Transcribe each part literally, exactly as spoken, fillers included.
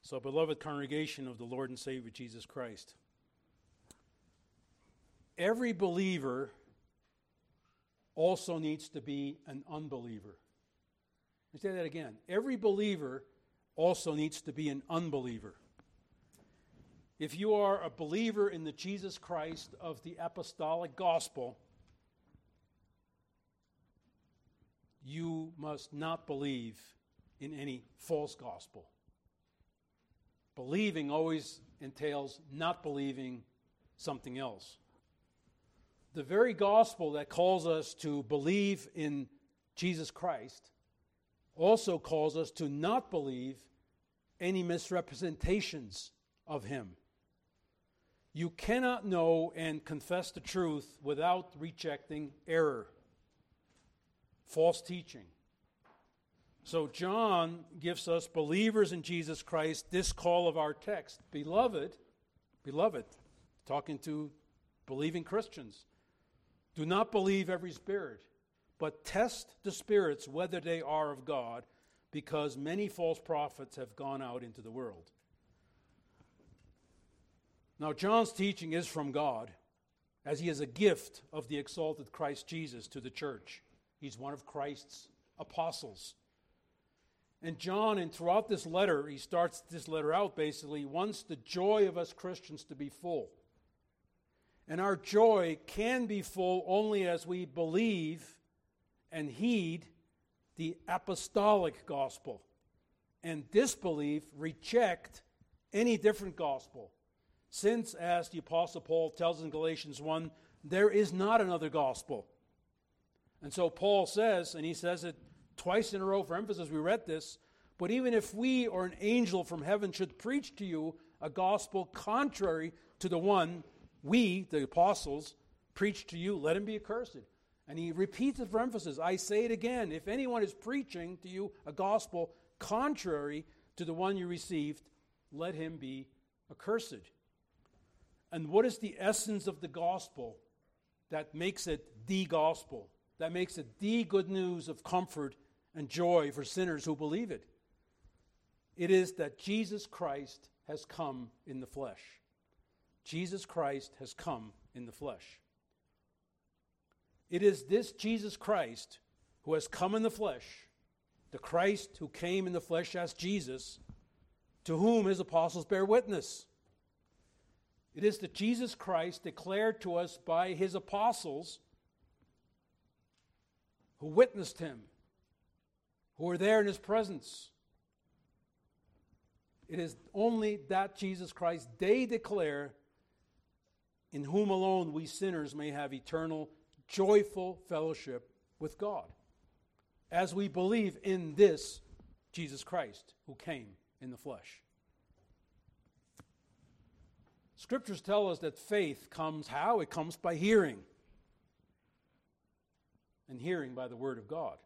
So, beloved congregation of the Lord and Savior Jesus Christ, every believer also needs to be an unbeliever. Let me say that again. Every believer also needs to be an unbeliever. If you are a believer in the Jesus Christ of the apostolic gospel, you must not believe in any false gospel. Believing always entails not believing something else. The very gospel that calls us to believe in Jesus Christ also calls us to not believe any misrepresentations of him. You cannot know and confess the truth without rejecting error, false teaching. So John gives us believers in Jesus Christ this call of our text. Beloved, beloved, talking to believing Christians, do not believe every spirit, but test the spirits whether they are of God, because many false prophets have gone out into the world. Now, John's teaching is from God, as he is a gift of the exalted Christ Jesus to the church. He's one of Christ's apostles. And John, and throughout this letter, he starts this letter out basically, wants the joy of us Christians to be full. And our joy can be full only as we believe and heed the apostolic gospel, and disbelieve, reject any different gospel. Since, as the Apostle Paul tells in Galatians one, there is not another gospel. And so Paul says, and he says it twice in a row for emphasis, we read this, but even if we or an angel from heaven should preach to you a gospel contrary to the one we, the apostles, preach to you, let him be accursed. And he repeats it for emphasis. I say it again, if anyone is preaching to you a gospel contrary to the one you received, let him be accursed. And what is the essence of the gospel that makes it the gospel, that makes it the good news of comfort and joy for sinners who believe it? It is that Jesus Christ has come in the flesh. Jesus Christ has come in the flesh. It is this Jesus Christ who has come in the flesh, the Christ who came in the flesh as Jesus, to whom his apostles bear witness. It is the Jesus Christ declared to us by his apostles who witnessed him, who were there in his presence. It is only that Jesus Christ they declare, in whom alone we sinners may have eternal, joyful fellowship with God, as we believe in this Jesus Christ who came in the flesh. Scriptures tell us that faith comes how? It comes by hearing, and hearing by the word of God.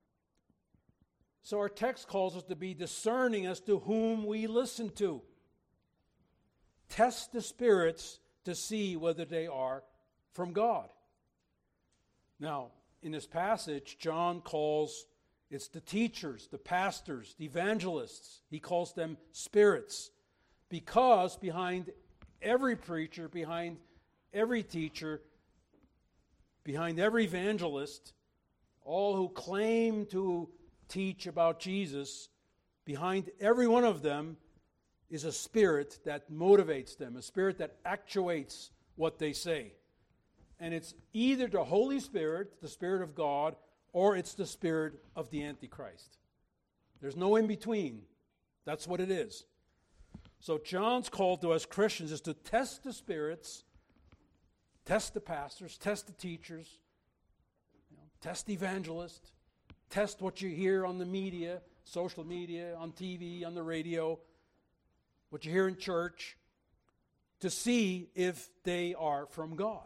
So our text calls us to be discerning as to whom we listen to. Test the spirits to see whether they are from God. Now, in this passage, John calls, it's the teachers, the pastors, the evangelists. He calls them spirits, because behind every preacher, behind every teacher, behind every evangelist, all who claim to teach about Jesus, behind every one of them is a spirit that motivates them, a spirit that actuates what they say. And it's either the Holy Spirit, the Spirit of God, or it's the spirit of the Antichrist. There's no in between. That's what it is. So John's call to us Christians is to test the spirits, test the pastors, test the teachers, you know, test the evangelists, test what you hear on the media, social media, on T V, on the radio, what you hear in church, to see if they are from God.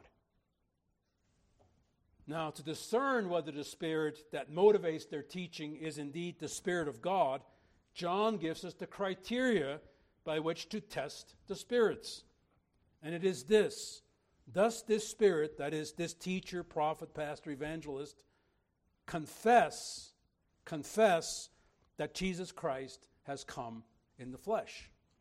Now, to discern whether the spirit that motivates their teaching is indeed the Spirit of God, John gives us the criteria by which to test the spirits. And it is this: thus this spirit, that is, this teacher, prophet, pastor, evangelist, confess, confess that Jesus Christ has come in the flesh.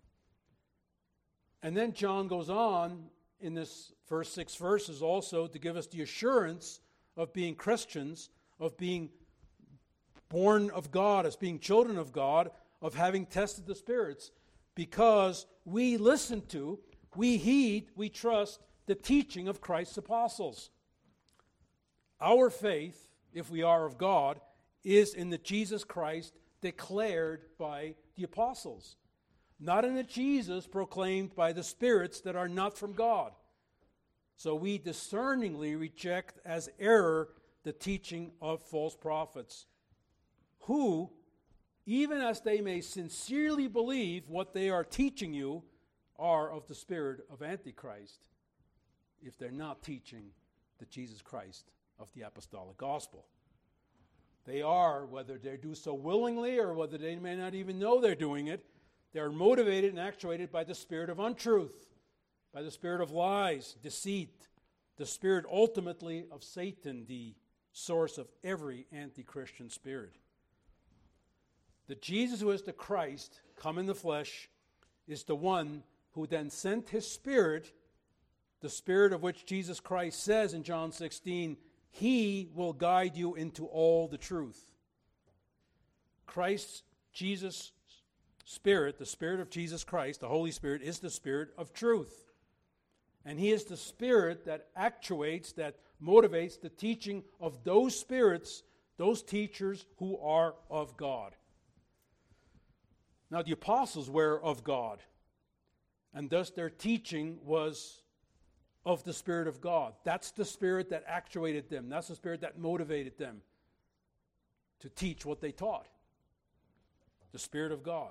And then John goes on in this first six verses also to give us the assurance of being Christians, of being born of God, as being children of God, of having tested the spirits, because we listen to, we heed, we trust the teaching of Christ's apostles. Our faith, if we are of God, is in the Jesus Christ declared by the apostles, not in the Jesus proclaimed by the spirits that are not from God. So we discerningly reject as error the teaching of false prophets, who, even as they may sincerely believe what they are teaching you, are of the spirit of Antichrist, if they're not teaching the Jesus Christ of the apostolic gospel. They are, whether they do so willingly or whether they may not even know they're doing it, they are motivated and actuated by the spirit of untruth, by the spirit of lies, deceit, the spirit ultimately of Satan, the source of every anti-Christian spirit. The Jesus who is the Christ, come in the flesh, is the one who then sent his Spirit, the Spirit of which Jesus Christ says in John sixteen, he will guide you into all the truth. Christ's, Jesus' Spirit, the Spirit of Jesus Christ, the Holy Spirit, is the Spirit of truth. And he is the Spirit that actuates, that motivates the teaching of those spirits, those teachers who are of God. Now, the apostles were of God, and thus their teaching was of the Spirit of God. That's the Spirit that actuated them. That's the Spirit that motivated them to teach what they taught. The Spirit of God.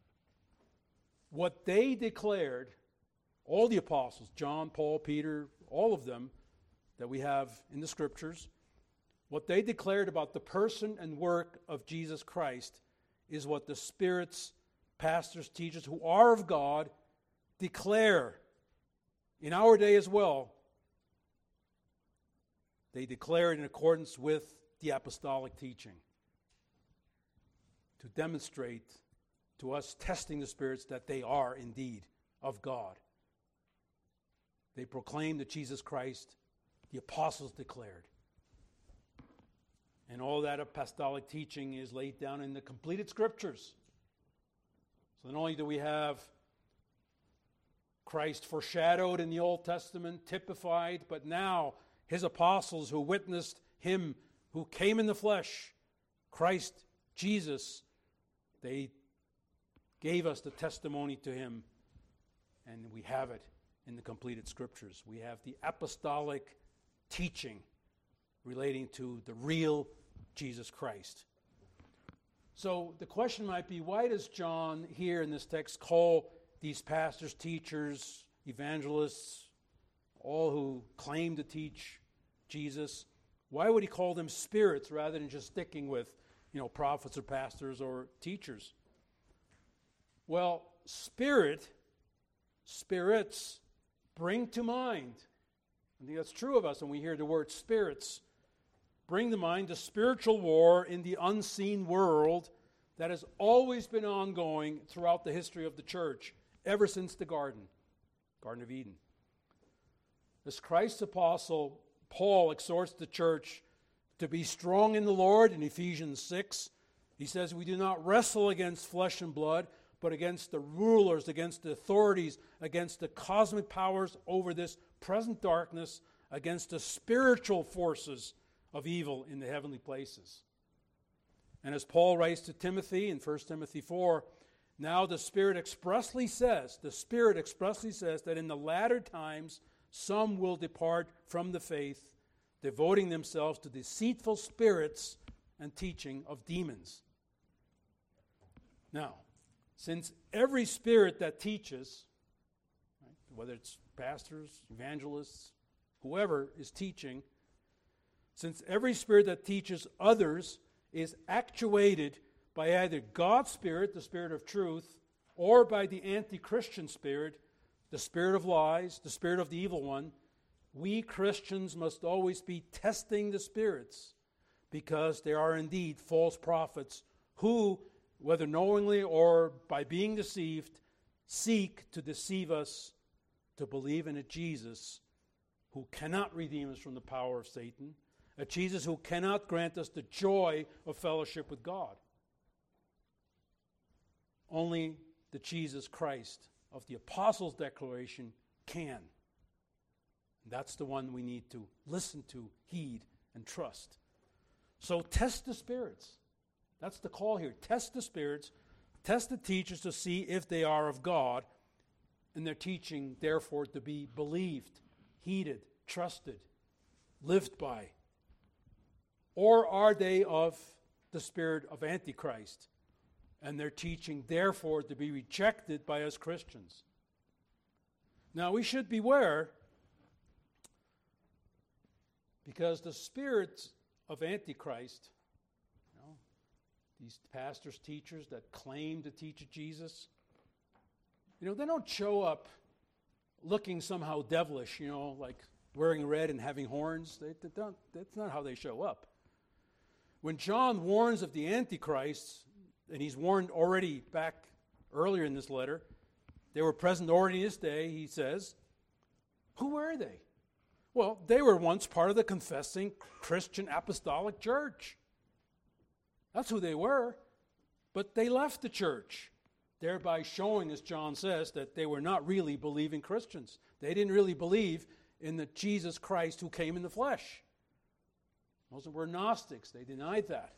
What they declared, all the apostles, John, Paul, Peter, all of them that we have in the Scriptures, what they declared about the person and work of Jesus Christ is what the spirits, pastors, teachers who are of God declare in our day as well. They declare it in accordance with the apostolic teaching to demonstrate to us, testing the spirits, that they are indeed of God. They proclaim that Jesus Christ, the apostles declared. And all that apostolic teaching is laid down in the completed Scriptures. So not only do we have Christ foreshadowed in the Old Testament, typified, but now his apostles who witnessed him who came in the flesh, Christ Jesus, they gave us the testimony to him, and we have it in the completed Scriptures. We have the apostolic teaching relating to the real Jesus Christ. So the question might be, why does John here in this text call these pastors, teachers, evangelists, all who claim to teach Jesus, why would he call them spirits rather than just sticking with, you know, prophets or pastors or teachers? Well, spirit, spirits bring to mind, I think that's true of us when we hear the word spirits, bring to mind the spiritual war in the unseen world that has always been ongoing throughout the history of the church, ever since the garden, Garden of Eden. As Christ's apostle Paul exhorts the church to be strong in the Lord in Ephesians six, he says, we do not wrestle against flesh and blood, but against the rulers, against the authorities, against the cosmic powers over this present darkness, against the spiritual forces of evil in the heavenly places. And as Paul writes to Timothy in First Timothy four, now the Spirit expressly says, the Spirit expressly says that in the latter times some will depart from the faith, devoting themselves to deceitful spirits and teaching of demons. Now, since every spirit that teaches, right, whether it's pastors, evangelists, whoever is teaching, since every spirit that teaches others is actuated by either God's Spirit, the Spirit of truth, or by the anti-Christian spirit, the spirit of lies, the spirit of the evil one, we Christians must always be testing the spirits, because there are indeed false prophets who, whether knowingly or by being deceived, seek to deceive us to believe in a Jesus who cannot redeem us from the power of Satan, a Jesus who cannot grant us the joy of fellowship with God. Only the Jesus Christ of the Apostles' declaration can. That's the one we need to listen to, heed, and trust. So test the spirits. That's the call here. Test the spirits. Test the teachers to see if they are of God, and their teaching, therefore, to be believed, heeded, trusted, lived by. Or are they of the spirit of Antichrist, and their teaching, therefore, to be rejected by us Christians? Now, we should beware, because the spirits of Antichrist, you know, these pastors, teachers that claim to teach Jesus, you know, they don't show up looking somehow devilish, you know, like wearing red and having horns. They, they don't, that's not how they show up. When John warns of the Antichrist, and he's warned already back earlier in this letter, they were present already in this day, he says, who were they? Well, they were once part of the confessing Christian apostolic church. That's who they were. But they left the church, thereby showing, as John says, that they were not really believing Christians. They didn't really believe in the Jesus Christ who came in the flesh. Most of them were Gnostics. They denied that.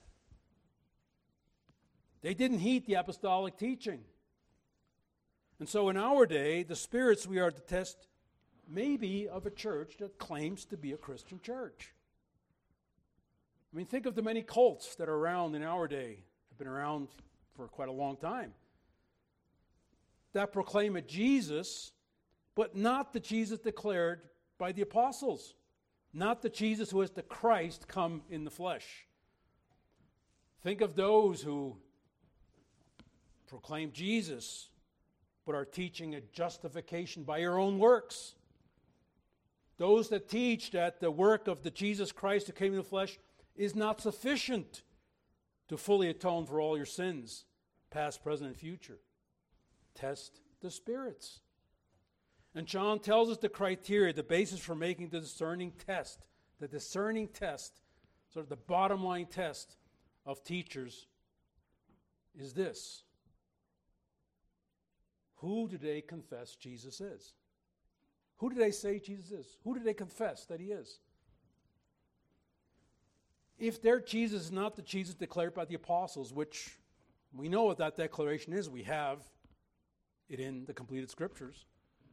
They didn't heed the apostolic teaching. And so in our day, the spirits we are to test may be of a church that claims to be a Christian church. I mean, think of the many cults that are around in our day, have been around for quite a long time, that proclaim a Jesus, but not the Jesus declared by the apostles, not the Jesus who is the Christ come in the flesh. Think of those who proclaim Jesus, but are teaching a justification by your own works. Those that teach that the work of the Jesus Christ who came in the flesh is not sufficient to fully atone for all your sins, past, present, and future. Test the spirits. And John tells us the criteria, the basis for making the discerning test. The discerning test, sort of the bottom line test of teachers, is this. Who do they confess Jesus is? Who do they say Jesus is? Who do they confess that he is? If their Jesus is not the Jesus declared by the apostles, which we know what that declaration is, we have it in the completed scriptures.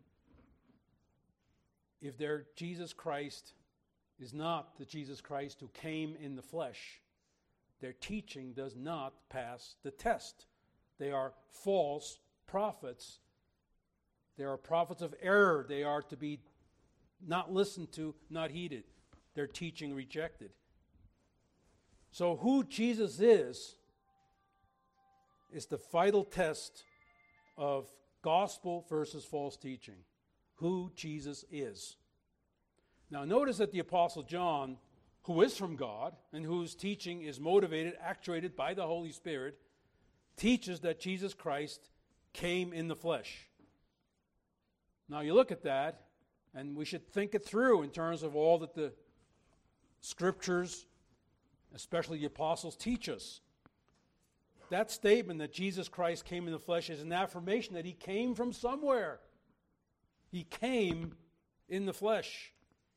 If their Jesus Christ is not the Jesus Christ who came in the flesh, their teaching does not pass the test. They are false prophets. They are prophets of error. They are to be not listened to, not heeded. Their teaching rejected. So who Jesus is, is the vital test of gospel versus false teaching. Who Jesus is. Now notice that the Apostle John, who is from God and whose teaching is motivated, actuated by the Holy Spirit, teaches that Jesus Christ came in the flesh. Now you look at that, and we should think it through in terms of all that the scriptures, especially the apostles, teach us. That statement that Jesus Christ came in the flesh is an affirmation that he came from somewhere. He came in the flesh.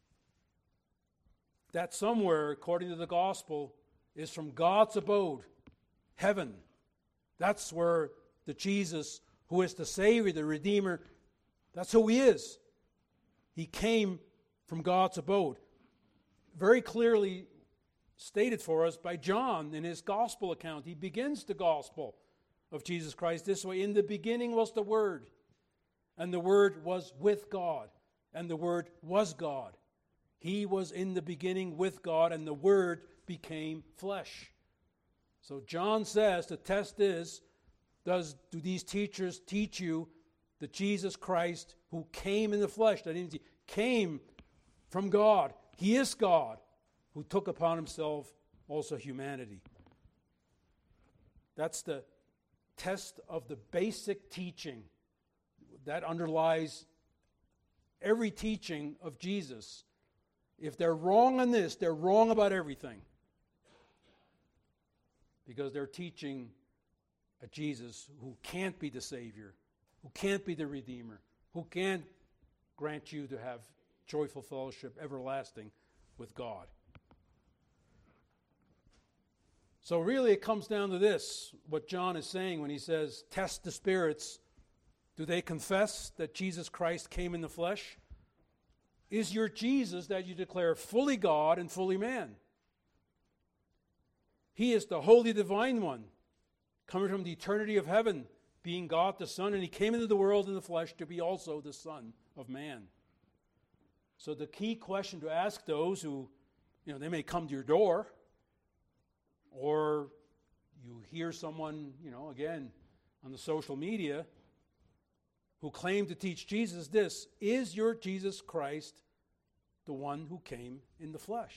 That somewhere, according to the gospel, is from God's abode, heaven. That's where the Jesus who is the Savior, the Redeemer, that's who he is. He came from God's abode. Very clearly stated for us by John in his gospel account. He begins the gospel of Jesus Christ this way. In the beginning was the Word, and the Word was with God, and the Word was God. He was in the beginning with God, and the Word became flesh. So John says the test is, does do these teachers teach you the Jesus Christ who came in the flesh? That means he came from God. He is God, who took upon himself also humanity. That's the test of the basic teaching that underlies every teaching of Jesus. If they're wrong on this, they're wrong about everything. Because they're teaching a Jesus who can't be the Savior, who can't be the Redeemer, who can't grant you to have joyful fellowship everlasting with God. So really it comes down to this, what John is saying when he says, test the spirits. Do they confess that Jesus Christ came in the flesh? Is your Jesus that you declare fully God and fully man? He is the Holy Divine One, coming from the eternity of heaven, being God the Son, and he came into the world in the flesh to be also the Son of Man. So the key question to ask those who, you know, they may come to your door, or you hear someone, you know, again, on the social media, who claim to teach Jesus this, is your Jesus Christ the one who came in the flesh?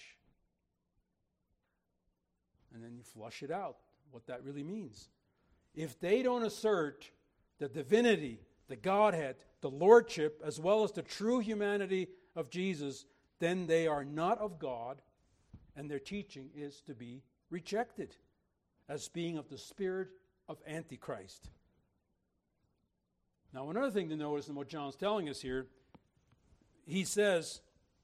And then you flush it out, what that really means. If they don't assert the divinity, the Godhead, the Lordship, as well as the true humanity of Jesus, then they are not of God, and their teaching is to be rejected as being of the spirit of Antichrist. Now, another thing to notice in what John's telling us here, he says,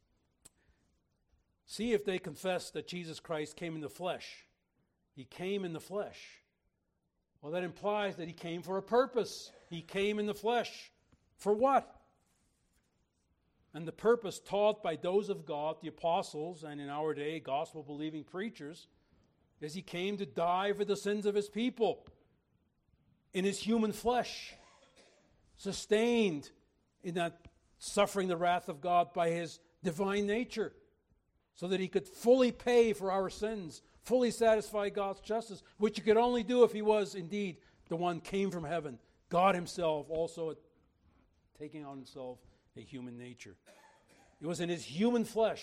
see if they confess that Jesus Christ came in the flesh. He came in the flesh. Well, that implies that he came for a purpose. He came in the flesh. For what? And the purpose taught by those of God, the apostles, and in our day, gospel-believing preachers, is he came to die for the sins of his people in his human flesh, sustained in that suffering the wrath of God by his divine nature, so that he could fully pay for our sins, fully satisfy God's justice, which he could only do if he was indeed the one came from heaven, God himself also taking on himself a human nature. It was in his human flesh,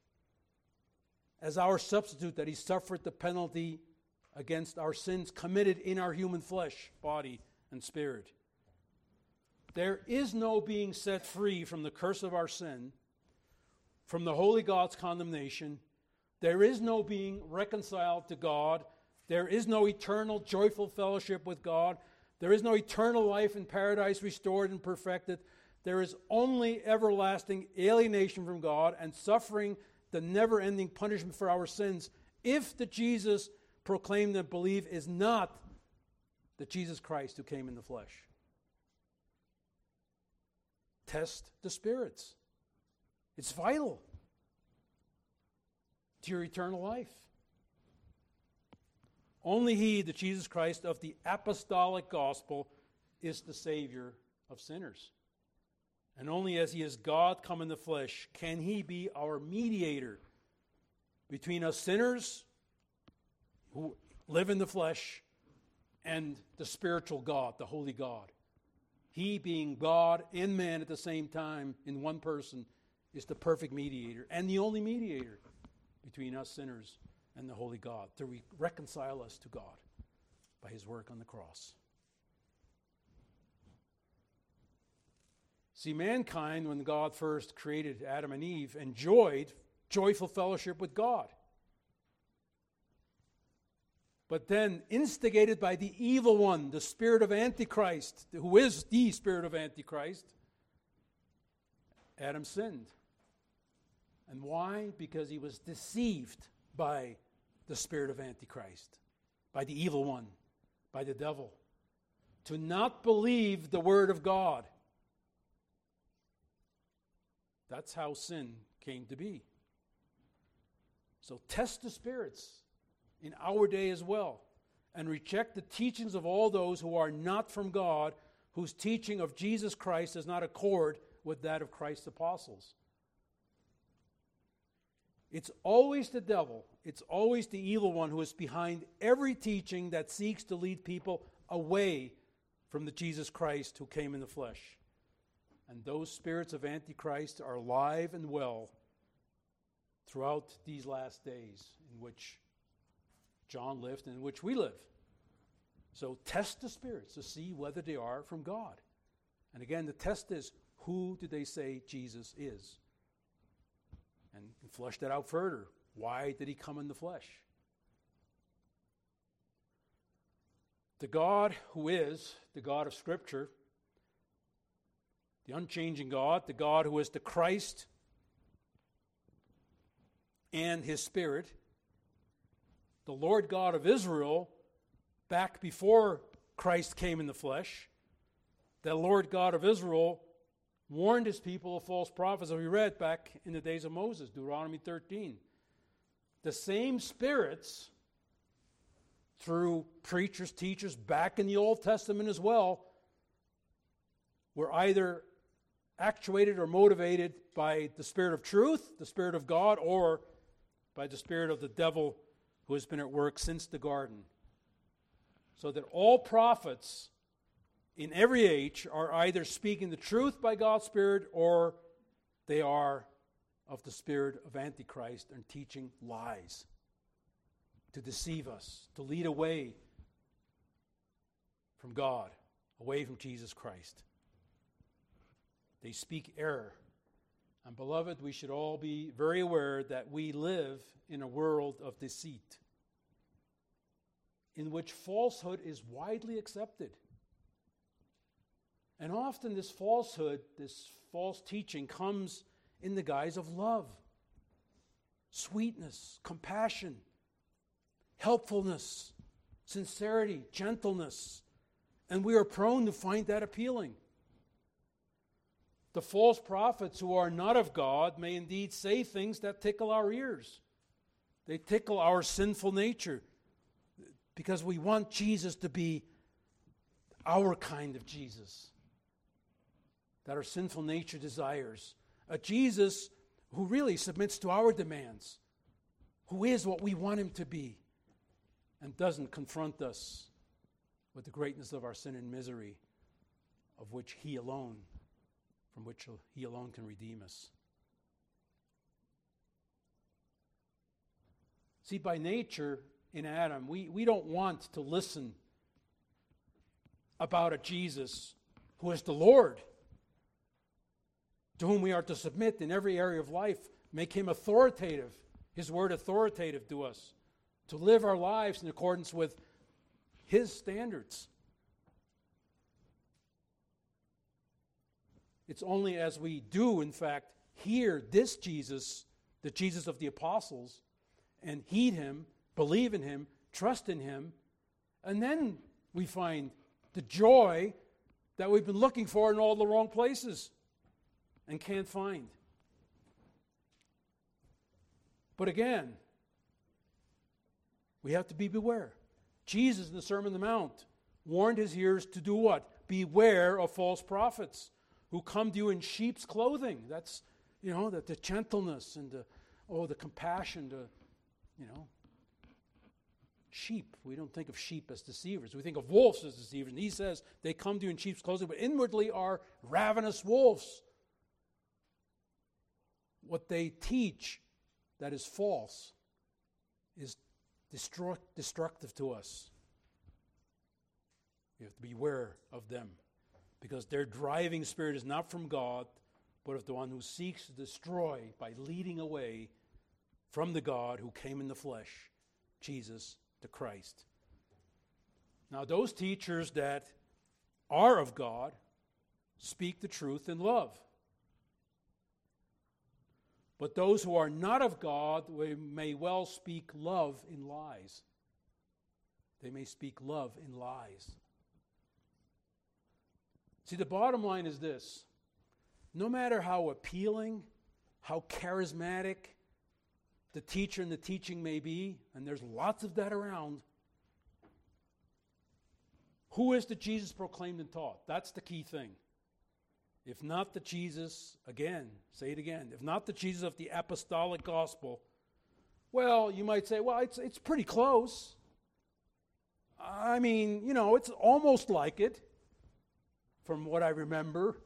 as our substitute, that he suffered the penalty against our sins committed in our human flesh, body, and spirit. There is no being set free from the curse of our sin, from the holy God's condemnation. There is no being reconciled to God. There is no eternal joyful fellowship with God. There is no eternal life in paradise restored and perfected. There is only everlasting alienation from God and suffering the never-ending punishment for our sins if the Jesus proclaimed and believe is not the Jesus Christ who came in the flesh. Test the spirits. It's vital to your eternal life. Only he, the Jesus Christ of the apostolic gospel, is the Savior of sinners. And only as he is God come in the flesh can he be our mediator between us sinners who live in the flesh and the spiritual God, the holy God. He, being God and man at the same time in one person, is the perfect mediator and the only mediator between us sinners and the holy God, to re- reconcile us to God by his work on the cross. See, mankind, when God first created Adam and Eve, enjoyed joyful fellowship with God. But then, instigated by the evil one, the spirit of Antichrist, who is the spirit of Antichrist, Adam sinned. And why? Because he was deceived by the spirit of Antichrist, by the evil one, by the devil, to not believe the word of God. That's how sin came to be. So test the spirits in our day as well, and reject the teachings of all those who are not from God, whose teaching of Jesus Christ does not accord with that of Christ's apostles. It's always the devil, it's always the evil one who is behind every teaching that seeks to lead people away from the Jesus Christ who came in the flesh. And those spirits of Antichrist are alive and well throughout these last days in which John lived and in which we live. So test the spirits to see whether they are from God. And again, the test is, Who do they say Jesus is? And flesh that out further. Why did he come in the flesh? The God who is the God of Scripture, the unchanging God, the God who is the Christ and his Spirit, the Lord God of Israel, back before Christ came in the flesh, the Lord God of Israel warned his people of false prophets, as we read back in the days of Moses, Deuteronomy thirteen. The same spirits, through preachers, teachers, back in the Old Testament as well, were either actuated or motivated by the Spirit of truth, the Spirit of God, or by the spirit of the devil who has been at work since the garden. So that all prophets in every age are either speaking the truth by God's Spirit, or they are of the spirit of Antichrist and teaching lies to deceive us, to lead away from God, away from Jesus Christ. They speak error. And beloved, we should all be very aware that we live in a world of deceit, in which falsehood is widely accepted. And often this falsehood, this false teaching, comes in the guise of love, sweetness, compassion, helpfulness, sincerity, gentleness. And we are prone to find that appealing. The false prophets who are not of God may indeed say things that tickle our ears. They tickle our sinful nature because we want Jesus to be our kind of Jesus that our sinful nature desires. A Jesus who really submits to our demands, who is what we want him to be, and doesn't confront us with the greatness of our sin and misery, of which he alone from which he alone can redeem us. See, by nature, in Adam, we, we don't want to listen about a Jesus who is the Lord, to whom we are to submit in every area of life, make him authoritative, his word authoritative to us, to live our lives in accordance with his standards. It's only as we do, in fact, hear this Jesus, the Jesus of the apostles, and heed him, believe in him, trust in him, and then we find the joy that we've been looking for in all the wrong places and can't find. But again, we have to be beware. Jesus in the Sermon on the Mount warned his hearers to do what? Beware of false prophets who come to you in sheep's clothing. That's, you know, the, the gentleness and the, oh, the compassion, the, you know, sheep. We don't think of sheep as deceivers. We think of wolves as deceivers. And he says they come to you in sheep's clothing, but inwardly are ravenous wolves. What they teach that is false is destruct, destructive to us. We have to beware of them, because their driving spirit is not from God, but of the one who seeks to destroy by leading away from the God who came in the flesh, Jesus the Christ. Now, those teachers that are of God speak the truth in love. But those who are not of God may well speak love in lies. They may speak love in lies. See, the bottom line is this. No matter how appealing, how charismatic the teacher and the teaching may be, and there's lots of that around, who is the Jesus proclaimed and taught? That's the key thing. If not the Jesus, again, say it again, if not the Jesus of the apostolic gospel, well, you might say, well, it's it's pretty close. I mean, you know, it's almost like it, from what I remember.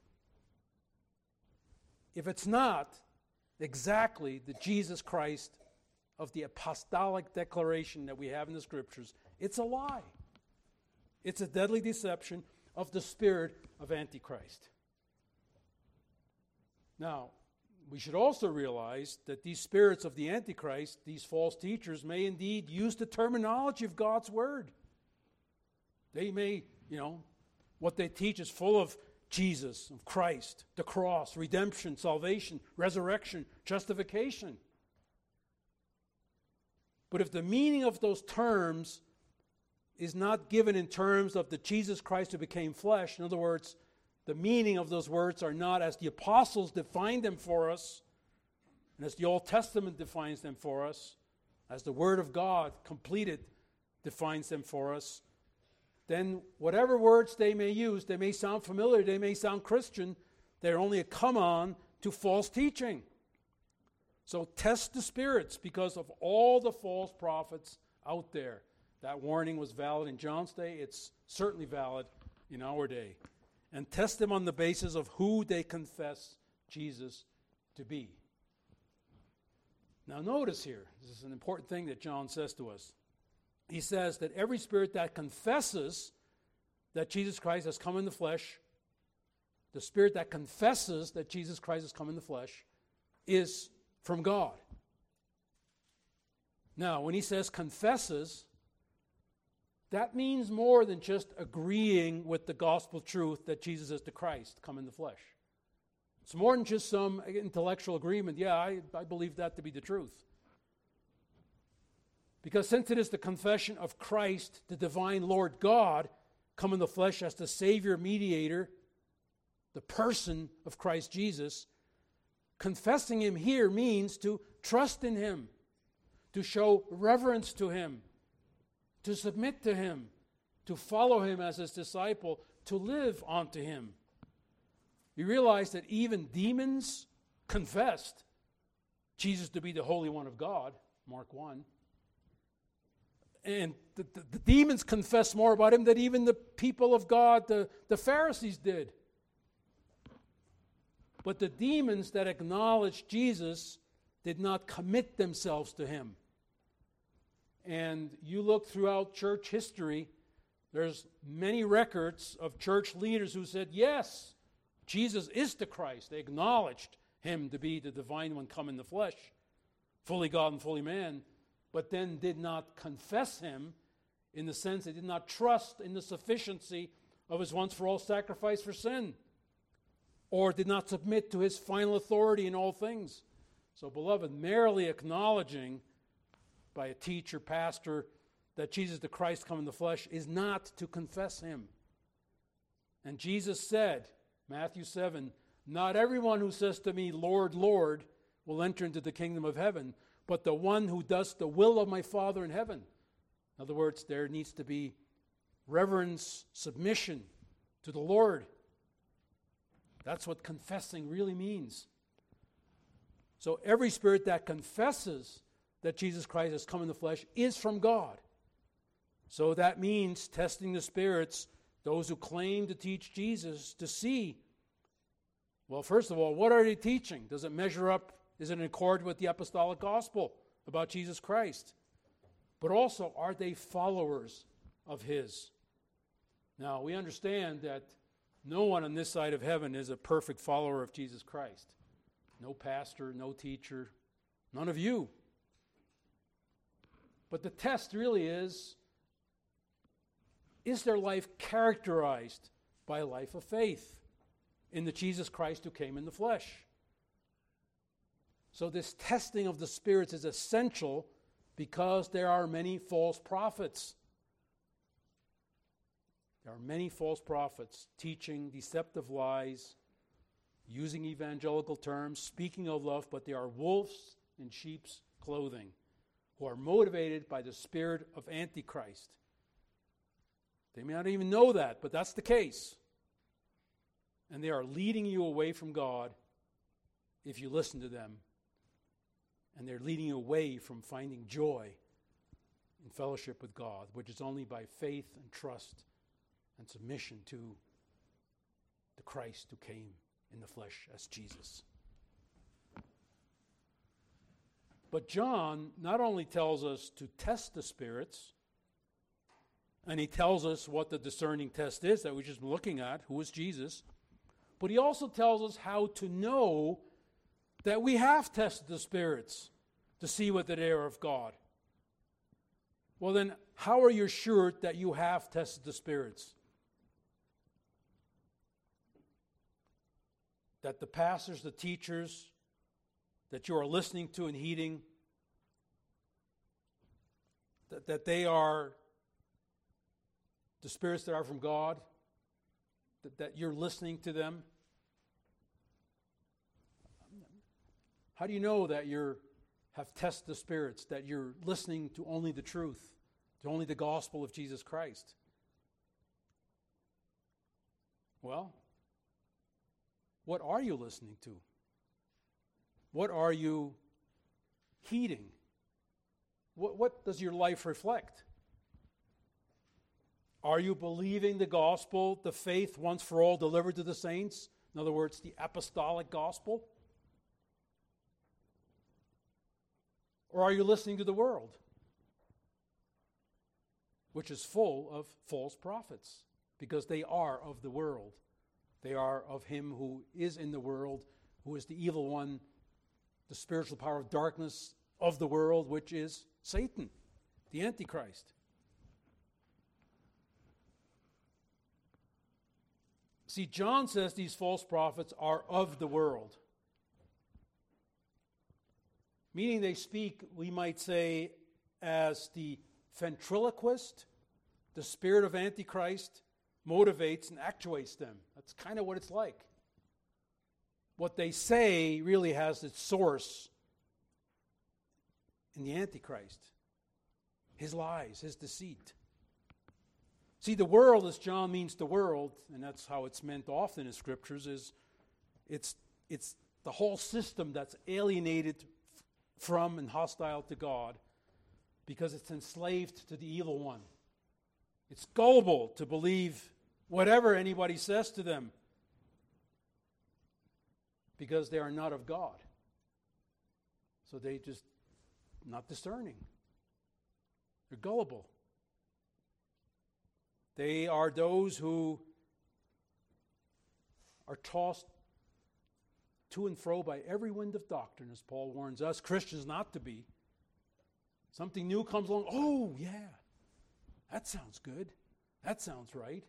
If it's not exactly the Jesus Christ of the apostolic declaration that we have in the Scriptures, it's a lie. It's a deadly deception of the spirit of Antichrist. Now, we should also realize that these spirits of the Antichrist, these false teachers, may indeed use the terminology of God's Word. They may, you know, what they teach is full of Jesus, of Christ, the cross, redemption, salvation, resurrection, justification. But if the meaning of those terms is not given in terms of the Jesus Christ who became flesh, in other words, the meaning of those words are not as the apostles defined them for us, and as the Old Testament defines them for us, as the Word of God completed defines them for us, then whatever words they may use, they may sound familiar, they may sound Christian, they're only a come-on to false teaching. So test the spirits, because of all the false prophets out there. That warning was valid in John's day. It's certainly valid in our day. And test them on the basis of who they confess Jesus to be. Now notice here, this is an important thing that John says to us. He says that every spirit that confesses that Jesus Christ has come in the flesh, the spirit that confesses that Jesus Christ has come in the flesh, is from God. Now, when he says confesses, that means more than just agreeing with the gospel truth that Jesus is the Christ, come in the flesh. It's more than just some intellectual agreement. Yeah, I, I believe that to be the truth. Because since it is the confession of Christ, the divine Lord God, come in the flesh as the Savior, mediator, the person of Christ Jesus, confessing him here means to trust in him, to show reverence to him, to submit to him, to follow him as his disciple, to live unto him. You realize that even demons confessed Jesus to be the Holy One of God, Mark one. And the, the, the demons confess more about him than even the people of God, the, the Pharisees, did. But the demons that acknowledged Jesus did not commit themselves to him. And you look throughout church history, there's many records of church leaders who said, yes, Jesus is the Christ. They acknowledged him to be the divine one come in the flesh, fully God and fully man, but then did not confess him in the sense they did not trust in the sufficiency of his once-for-all sacrifice for sin, or did not submit to his final authority in all things. So, beloved, merely acknowledging by a teacher, pastor, that Jesus the Christ come in the flesh is not to confess him. And Jesus said, Matthew seven, not everyone who says to me, Lord, Lord, will enter into the kingdom of heaven, but the one who does the will of my Father in heaven. In other words, there needs to be reverence, submission to the Lord. That's what confessing really means. So every spirit that confesses that Jesus Christ has come in the flesh is from God. So that means testing the spirits, those who claim to teach Jesus, to see, well, first of all, what are they teaching? Does it measure up? Is it in accord with the apostolic gospel about Jesus Christ? But also, are they followers of his? Now, we understand that no one on this side of heaven is a perfect follower of Jesus Christ. No pastor, no teacher, none of you. But the test really is, is their life characterized by a life of faith in the Jesus Christ who came in the flesh? So this testing of the spirits is essential because there are many false prophets. There are many false prophets teaching deceptive lies, using evangelical terms, speaking of love, but they are wolves in sheep's clothing, who are motivated by the spirit of Antichrist. They may not even know that, but that's the case. And they are leading you away from God if you listen to them. And they're leading you away from finding joy in fellowship with God, which is only by faith and trust and submission to the Christ who came in the flesh as Jesus. But John not only tells us to test the spirits, and he tells us what the discerning test is that we've just been looking at, who is Jesus, but he also tells us how to know that we have tested the spirits to see whether they are of God. Well then, how are you assured that you have tested the spirits? That the pastors, the teachers that you are listening to and heeding, that, that they are the spirits that are from God, that, that you're listening to them. How do you know that you have tested the spirits, that you're listening to only the truth, to only the gospel of Jesus Christ? Well, what are you listening to? What are you heeding? What, what does your life reflect? Are you believing the gospel, the faith once for all delivered to the saints? In other words, the apostolic gospel? Or are you listening to the world, which is full of false prophets, because they are of the world. They are of him who is in the world, who is the evil one, the spiritual power of darkness of the world, which is Satan, the Antichrist. See, John says these false prophets are of the world. Meaning they speak, we might say, as the ventriloquist, the spirit of Antichrist, motivates and actuates them. That's kind of what it's like. What they say really has its source in the Antichrist. His lies, his deceit. See, the world, as John means the world, and that's how it's meant often in Scriptures, is it's, it's the whole system that's alienated from and hostile to God because it's enslaved to the evil one. It's gullible to believe whatever anybody says to them because they are not of God. So they just not discerning. They're gullible. They are those who are tossed to and fro by every wind of doctrine, as Paul warns us Christians not to be. Something new comes along. Oh, yeah, that sounds good. That sounds right.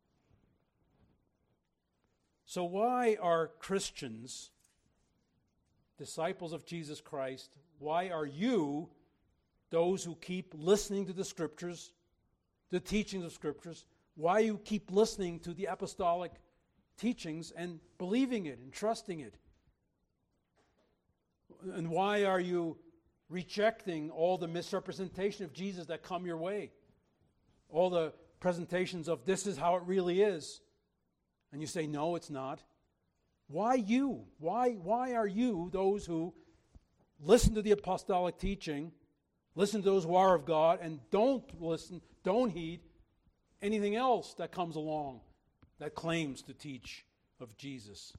So why are Christians, disciples of Jesus Christ, why are you those who keep listening to the Scriptures, the teachings of Scriptures, why you keep listening to the apostolic teachings and believing it and trusting it? And why are you rejecting all the misrepresentation of Jesus that come your way? All the presentations of this is how it really is. And you say, no, it's not. Why you? Why, why are you those who listen to the apostolic teaching, listen to those who are of God, and don't listen, don't heed anything else that comes along that claims to teach of Jesus?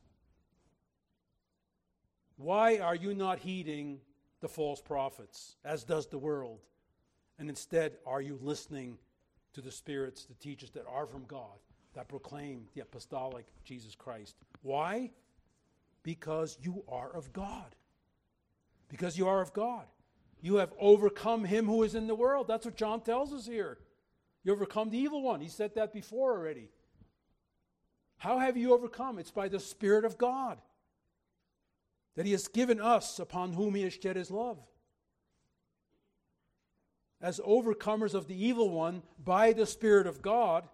Why are you not heeding the false prophets, as does the world? And instead, are you listening to the spirits, the teachers that are from God, that proclaim the apostolic Jesus Christ? Why? Because you are of God. Because you are of God. You have overcome him who is in the world. That's what John tells us here. You overcome the evil one. He said that before already. How have you overcome? It's by the Spirit of God that he has given us, upon whom he has shed his love. As overcomers of the evil one by the Spirit of God,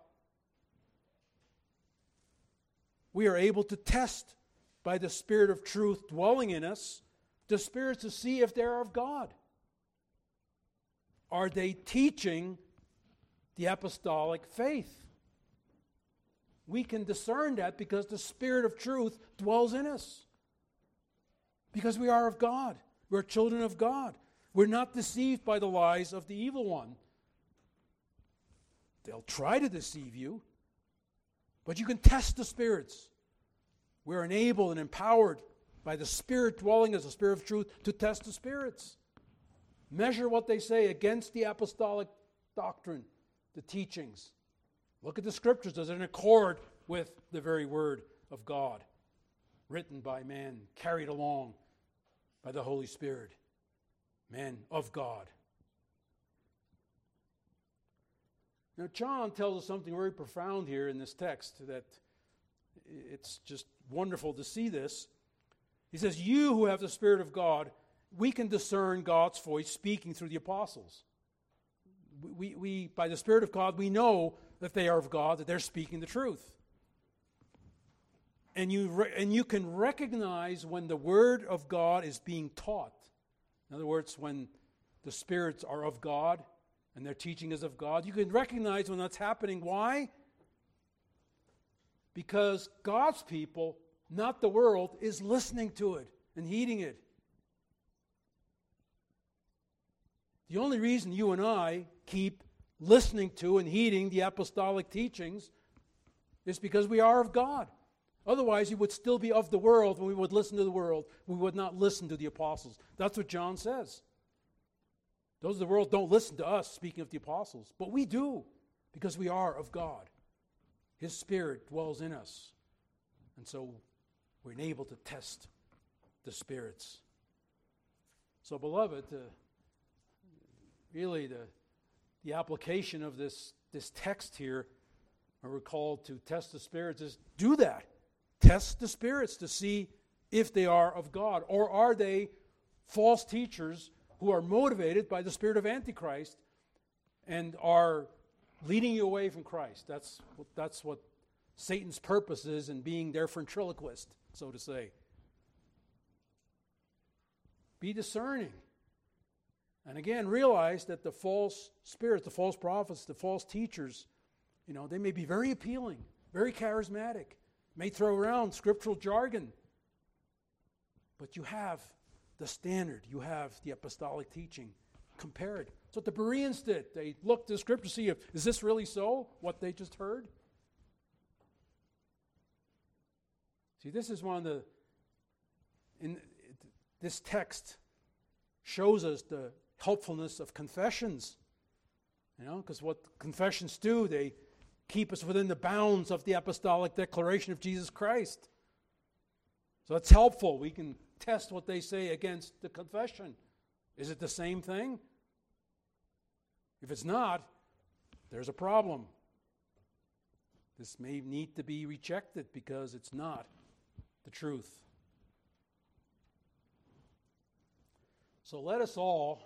we are able to test by the Spirit of truth dwelling in us the spirits to see if they're of God. Are they teaching the apostolic faith? We can discern that because the Spirit of truth dwells in us. Because we are of God. We're children of God. We're not deceived by the lies of the evil one. They'll try to deceive you, but you can test the spirits. We're enabled and empowered by the Spirit dwelling as the Spirit of truth to test the spirits. Measure what they say against the apostolic doctrine, the teachings. Look at the Scriptures. Does it in accord with the very Word of God, written by man, carried along by the Holy Spirit, men of God. Now, John tells us something very profound here in this text that it's just wonderful to see this. He says, you who have the Spirit of God, we can discern God's voice speaking through the apostles. We, we, by the Spirit of God, we know that they are of God, that they're speaking the truth. And you, re- and you can recognize when the Word of God is being taught. In other words, when the spirits are of God and their teaching is of God, you can recognize when that's happening. Why? Because God's people, not the world, is listening to it and heeding it. The only reason you and I keep listening to and heeding the apostolic teachings is because we are of God. Otherwise, we would still be of the world, and we would listen to the world. We would not listen to the apostles. That's what John says. Those of the world don't listen to us, speaking of the apostles. But we do, because we are of God. His Spirit dwells in us. And so we're able to test the spirits. So, beloved, uh, really the, the application of this, this text here, where we're called to test the spirits, is do that. Test the spirits to see if they are of God, or are they false teachers who are motivated by the spirit of Antichrist and are leading you away from Christ. That's what, that's what Satan's purpose is in being their ventriloquist, so to say. Be discerning. And again, realize that the false spirits, the false prophets, the false teachers, you know, they may be very appealing, very charismatic, may throw around scriptural jargon. But you have the standard. You have the apostolic teaching. Compare it. That's what the Bereans did. They looked at the scripture to see if, is this really so, what they just heard? See, this is one of the, in this text shows us the helpfulness of confessions. You know, because what confessions do, they keep us within the bounds of the apostolic declaration of Jesus Christ. So it's helpful. We can test what they say against the confession. Is it the same thing? If it's not, there's a problem. This may need to be rejected because it's not the truth. So let us all,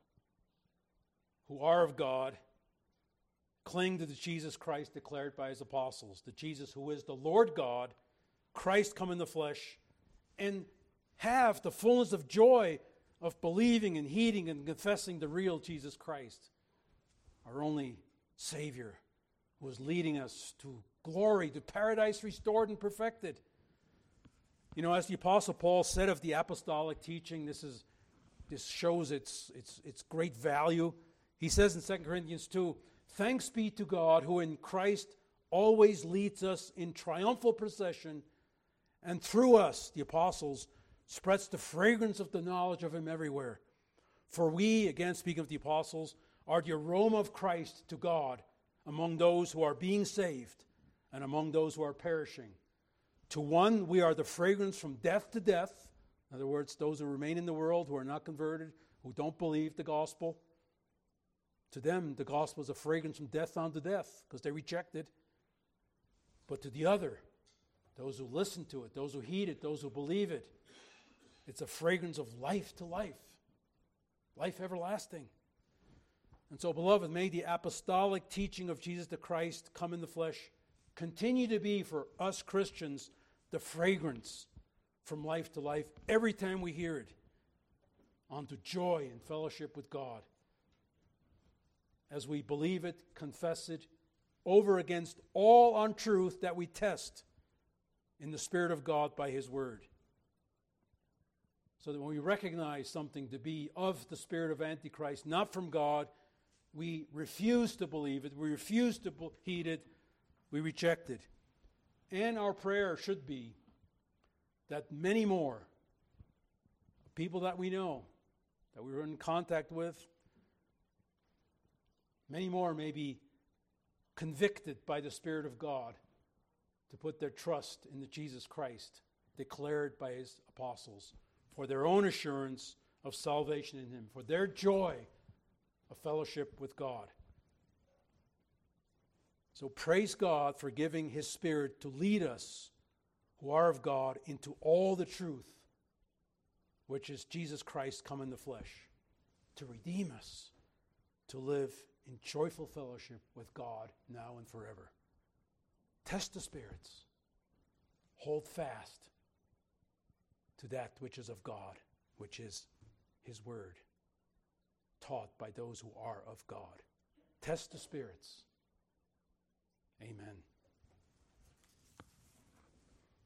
who are of God, cling to the Jesus Christ declared by his apostles, the Jesus who is the Lord God, Christ come in the flesh, and have the fullness of joy of believing and heeding and confessing the real Jesus Christ, our only Savior, who is leading us to glory, to paradise restored and perfected. You know, as the Apostle Paul said of the apostolic teaching, this is this shows its its its great value. He says in Second Corinthians two, "Thanks be to God who in Christ always leads us in triumphal procession, and through us, the apostles, spreads the fragrance of the knowledge of him everywhere. For we," again speaking of the apostles, "are the aroma of Christ to God among those who are being saved and among those who are perishing. To one, we are the fragrance from death to death." In other words, those who remain in the world, who are not converted, who don't believe the gospel. To them, the gospel is a fragrance from death unto death, because they reject it. But to the other, those who listen to it, those who heed it, those who believe it, it's a fragrance of life to life, life everlasting. And so, beloved, may the apostolic teaching of Jesus the Christ come in the flesh continue to be for us Christians the fragrance from life to life every time we hear it, unto joy and fellowship with God, as we believe it, confess it, over against all untruth that we test in the Spirit of God by his word. So that when we recognize something to be of the spirit of Antichrist, not from God, we refuse to believe it, we refuse to heed it, we reject it. And our prayer should be that many more people that we know, that we were in contact with, many more may be convicted by the Spirit of God to put their trust in the Jesus Christ declared by his apostles for their own assurance of salvation in him, for their joy of fellowship with God. So praise God for giving his Spirit to lead us who are of God into all the truth, which is Jesus Christ come in the flesh, to redeem us, to live in joyful fellowship with God now and forever. Test the spirits. Hold fast to that which is of God, which is his word, taught by those who are of God. Test the spirits. Amen.